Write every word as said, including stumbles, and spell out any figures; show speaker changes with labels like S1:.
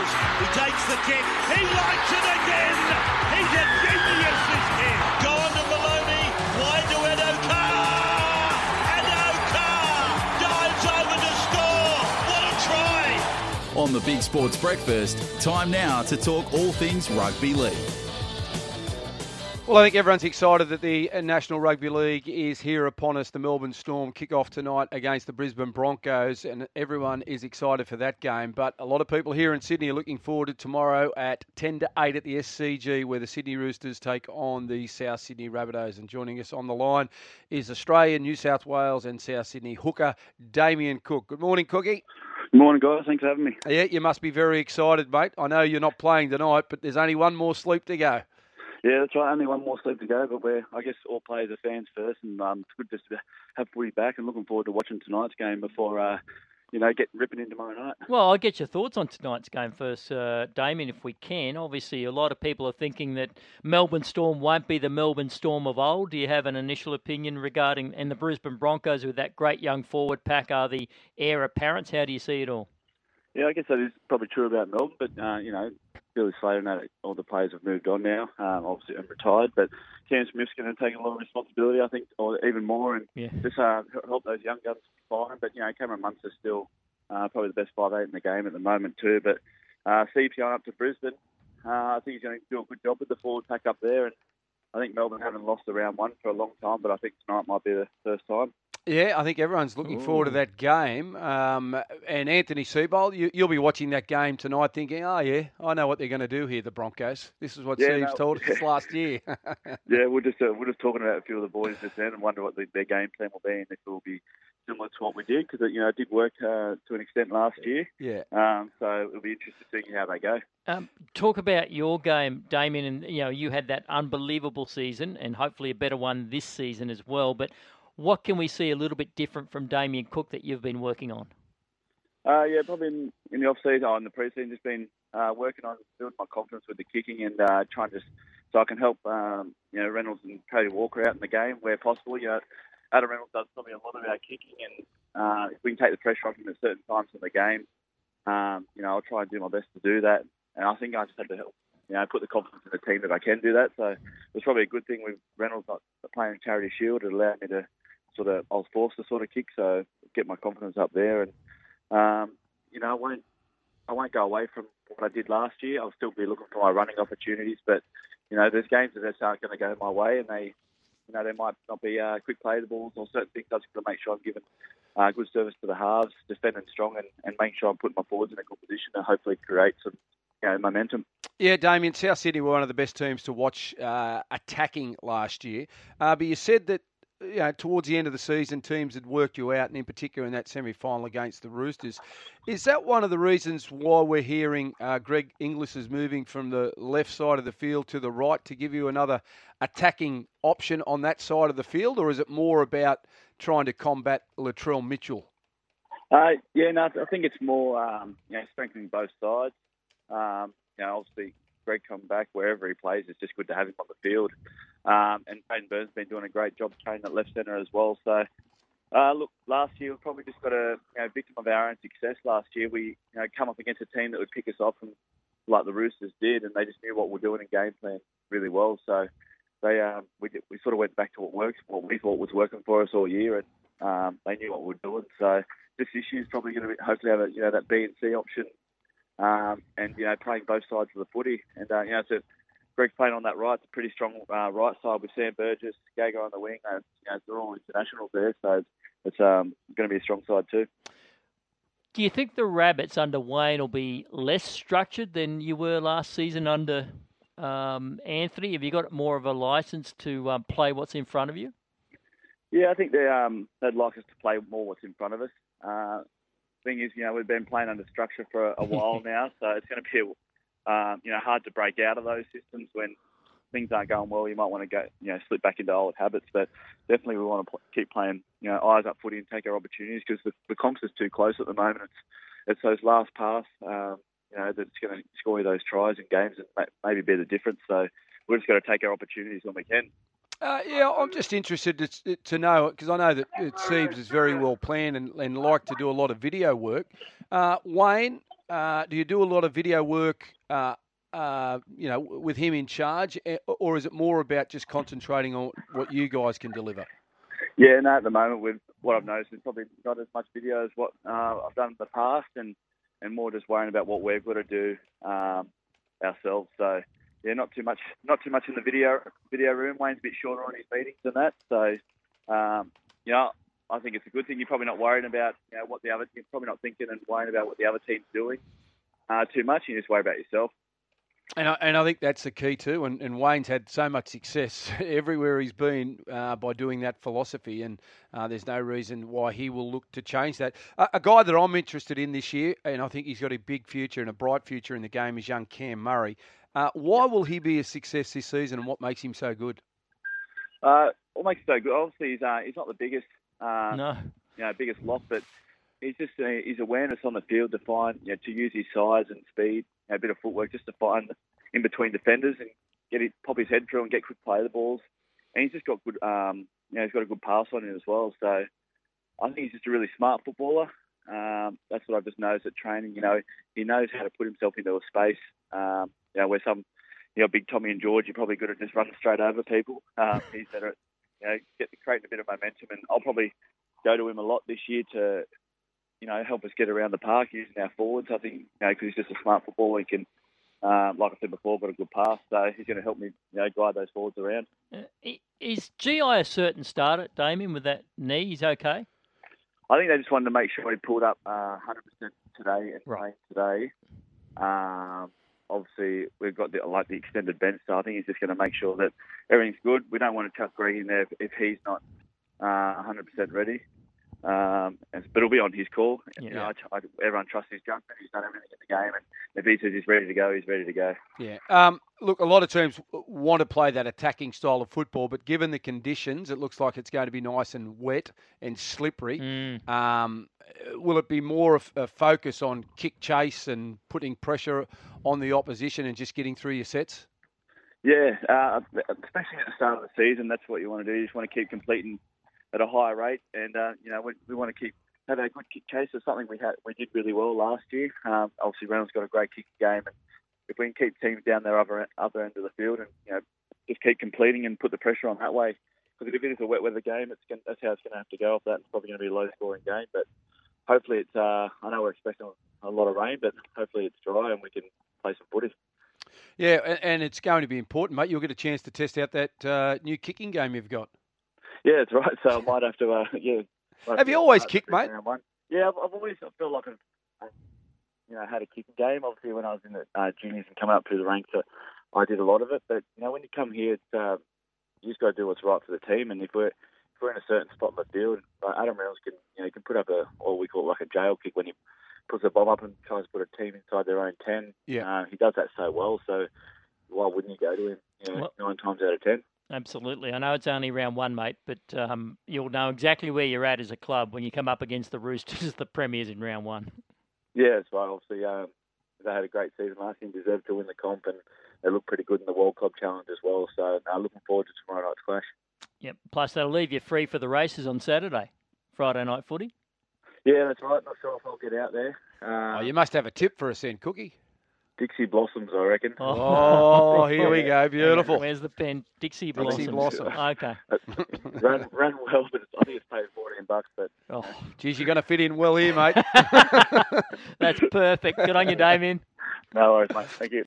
S1: He takes the kick. He likes it again. He's a genius, this kid. Gone to Maloney. Wide to Edoka. Edoka dives over to score. What a try.
S2: On the Big Sports Breakfast, time now to talk all things rugby league.
S3: Well, I think everyone's excited that the National Rugby League is here upon us. The Melbourne Storm kick off tonight against the Brisbane Broncos, and everyone is excited for that game. But a lot of people here in Sydney are looking forward to tomorrow at ten to eight at the S C G, where the Sydney Roosters take on the South Sydney Rabbitohs. And joining us on the line is Australian, New South Wales and South Sydney hooker Damien Cook. Good morning, Cookie.
S4: Good morning, guys. Thanks for having me.
S3: Yeah, you must be very excited, mate. I know you're not playing tonight, but there's only one more sleep to go.
S4: Yeah, that's right. Only one more sleep to go, but we're, I guess, all players are fans first, and um, it's good just to have footy back, and looking forward to watching tonight's game before, uh, you know, get ripping in tomorrow night.
S5: Well, I'll get your thoughts on tonight's game first, uh, Damien, if we can. Obviously, a lot of people are thinking that Melbourne Storm won't be the Melbourne Storm of old. Do you have an initial opinion regarding, and the Brisbane Broncos with that great young forward pack are the heir apparents? How do you see it all?
S4: Yeah, I guess that is probably true about Melbourne, but, uh, you know, Billy Slater, know that all the players have moved on now, um, obviously, and retired, but Cam Smith's going to take a lot of responsibility, I think, or even more, and
S5: yeah.
S4: just uh, help those young guns fine. But, you know, Cameron Munster's still uh, probably the best five eight in the game at the moment too, but uh, Steve's going up to Brisbane. Uh, I think he's going to do a good job with the forward pack up there, and I think Melbourne haven't lost the round one for a long time, but I think tonight might be the first time.
S3: Yeah, I think everyone's looking
S5: Ooh.
S3: forward to that game. Um, and Anthony Seibold, you, you'll be watching that game tonight thinking, oh, yeah, I know what they're going to do here, the Broncos. This is what
S4: yeah,
S3: Steve's
S4: no,
S3: told
S4: yeah.
S3: us last year.
S4: yeah, we're just uh, we're just talking about a few of the boys just then and wonder what the, their game plan will be and if it will be similar to what we did, because it, you know, it did work uh, to an extent last year.
S3: Yeah.
S4: Um, so it'll be interesting to see how they go.
S5: Um, talk about your game, Damien, and you know you had that unbelievable season and hopefully a better one this season as well. But what can we see a little bit different from Damien Cook that you've been working on?
S4: Uh, yeah, probably in, in the off-season or in the pre-season, just been uh, working on building my confidence with the kicking and uh, trying to just so I can help um, you know Reynolds and Cody Walker out in the game where possible. You know, Adam Reynolds does probably a lot of our kicking, and uh, if we can take the pressure off him at certain times in the game, um, you know, I'll try and do my best to do that. And I think I just had to help, you know, put the confidence in the team that I can do that. So it was probably a good thing with Reynolds not playing Charity Shield. It allowed me to sort of, I was forced to sort of kick, so get my confidence up there. And, um, you know, I won't, I won't go away from what I did last year. I'll still be looking for my running opportunities. But, you know, there's games that just aren't going to go my way, and they, you know, there might not be uh, quick play the balls or certain things. I just got to make sure I'm giving uh, good service to the halves, defending strong, and, and making sure I'm putting my forwards in a good position to hopefully create some, you know, momentum.
S3: Yeah, Damien, South Sydney were one of the best teams to watch uh, attacking last year. Uh, but you said that, you know, towards the end of the season, teams had worked you out, and in particular in that semi-final against the Roosters. Is that one of the reasons why we're hearing uh, Greg Inglis is moving from the left side of the field to the right to give you another attacking option on that side of the field, or is it more about trying to combat Latrell Mitchell?
S4: Uh, yeah, no, I think it's more um, you know, strengthening both sides. Um, you know, obviously, Greg come back wherever he plays. It's just good to have him on the field. Um, and Payton Burns has been doing a great job training at left centre as well. So, uh, look, last year we probably just got a you know, victim of our own success. Last year we you know come up against a team that would pick us off, and like the Roosters did, and they just knew what we're doing in game plan really well. So they um, we we sort of went back to what works, what we thought was working for us all year, and um, they knew what we were doing. So this issue is probably going to hopefully have a, you know that B and C option. Um, and, you know, playing both sides of the footy. And, uh, you know, so Greg playing on that right, it's a pretty strong uh, right side with Sam Burgess, Gago on the wing. And, you know, they're all internationals there, so it's um, going to be a strong side too.
S5: Do you think the Rabbits under Wayne will be less structured than you were last season under um, Anthony? Have you got more of a licence to um, play what's in front of you?
S4: Yeah, I think they, um, they'd like us to play more what's in front of us. Uh, thing is, you know, we've been playing under structure for a while now, so it's going to be, um, you know, hard to break out of those systems when things aren't going well. You might want to go, you know, slip back into old habits, but definitely we want to pl- keep playing, you know, eyes up footy and take our opportunities because the, the comps is too close at the moment. It's it's those last pass, um, you know, that's going to score you those tries in games and maybe be the difference. So we're just got to take our opportunities when we can.
S3: Uh, yeah, I'm just interested to, to know, because I know that Siebes is very well planned and, and like to do a lot of video work. Uh, Wayne, uh, do you do a lot of video work, uh, uh, you know, with him in charge, or is it more about just concentrating on what you guys can deliver?
S4: Yeah, no, at the moment, with what I've noticed, is probably not as much video as what uh, I've done in the past, and, and more just worrying about what we've got to do um, ourselves. So, yeah, not too much, not too much in the video video room. Wayne's a bit shorter on his meetings than that, so um, you know, I think it's a good thing. You're probably not worried about, you know, what the other, you're probably not thinking and worrying about what the other team's doing uh, too much. You just worry about yourself.
S3: And I, and I think that's the key too. And, and Wayne's had so much success everywhere he's been uh, by doing that philosophy. And uh, there's no reason why he will look to change that. Uh, a guy that I'm interested in this year, and I think he's got a big future and a bright future in the game, is young Cam Murray. Uh, why will he be a success this season, and what makes him so good?
S4: Uh, what makes him so good? Obviously, he's uh, he's not the biggest, uh,
S5: No.
S4: you know, biggest lock, but he's just uh, his awareness on the field to find, you know, to use his size and speed, you know, a bit of footwork just to find in between defenders and get it, pop his head through and get quick play of the balls. And he's just got good, um, you know, he's got a good pass on him as well. So I think he's just a really smart footballer. Um, that's what I've just noticed at training. You know, he knows how to put himself into a space. Um, you know, where some, you know, big Tommy and George, you're probably good at just running straight over people. Um, he's better at, you know, get creating a bit of momentum. And I'll probably go to him a lot this year to, you know, help us get around the park using our forwards. I think, you know, because he's just a smart footballer, he can, um, like I said before, got a good pass. So he's going to help me, you know, guide those forwards around.
S5: Uh, is G I a certain starter, Damien, with that knee? He's okay?
S4: I think they just wanted to make sure he pulled up uh, one hundred percent today and
S5: Right.
S4: playing today. Um, obviously, we've got the, like the extended bench, so I think he's just going to make sure that everything's good. We don't want to chuck Greg in there if, if he's not uh, one hundred percent ready. Um, and, but it'll be on his call.
S5: Yeah.
S4: You know, I, I, everyone trusts his judgment. He's done everything in the game, and if he says he's ready to go, he's ready to go.
S3: Yeah. Um, look, a lot of teams want to play that attacking style of football, but given the conditions, it looks like it's going to be nice and wet and slippery.
S5: Mm.
S3: Um, will it be more of a focus on kick chase and putting pressure on the opposition and just getting through your sets?
S4: Yeah, uh, especially at the start of the season, that's what you want to do. You just want to keep completing at a higher rate, and uh, you know we, we want to keep have a good kick chase. It's something we had we did really well last year. Um, obviously, Reynolds got a great kicking game, and if we can keep teams down their other other end of the field and you know just keep completing and put the pressure on that way, because if it is a wet weather game, it's gonna, that's how it's going to have to go off that. It's probably going to be a low scoring game, but hopefully it's. Uh, I know we're expecting a lot of rain, but hopefully it's dry and we can play some footy.
S3: Yeah, and it's going to be important, mate. You'll get a chance to test out that uh, new kicking game you've got.
S4: Yeah, that's right. So I might have to, uh, yeah. Have,
S3: have you always kicked, mate?
S4: Yeah, I've, I've always I feel like I've, you know, had a kicking game. Obviously, when I was in the uh, juniors and coming up through the ranks, uh, I did a lot of it. But you know, when you come here, it's, uh, you just got to do what's right for the team. And if we're if we're in a certain spot in the field, uh, Adam Reynolds can, you know, he can put up a what we call like a jail kick when he puts a bomb up and tries to put a team inside their own ten.
S3: Yeah,
S4: uh, he does that so well. So why wouldn't you go to him? You know, well, nine times out of ten.
S5: Absolutely. I know it's only round one, mate, but um, you'll know exactly where you're at as a club when you come up against the Roosters, the premiers in round one.
S4: Yeah, that's right. Obviously, um, they had a great season last year, deserved to win the comp, and they look pretty good in the World Club Challenge as well. So, no, looking forward to tomorrow night's clash.
S5: Yep. Plus, that'll leave you free for the races on Saturday, Friday night footy.
S4: Yeah, that's right. Not sure if I'll get out there. Um,
S3: oh, you must have a tip for us then, Cookie.
S4: Dixie Blossoms, I reckon.
S3: Oh, here we go. Beautiful.
S5: Where's the pen? Dixie Blossoms.
S3: Dixie Blossom.
S5: Okay.
S4: ran, ran well, but I think it's paid fourteen bucks. But
S5: oh,
S3: geez, you're going to fit in well here, mate.
S5: That's perfect. Good on you, Damien.
S4: No worries, mate. Thank you.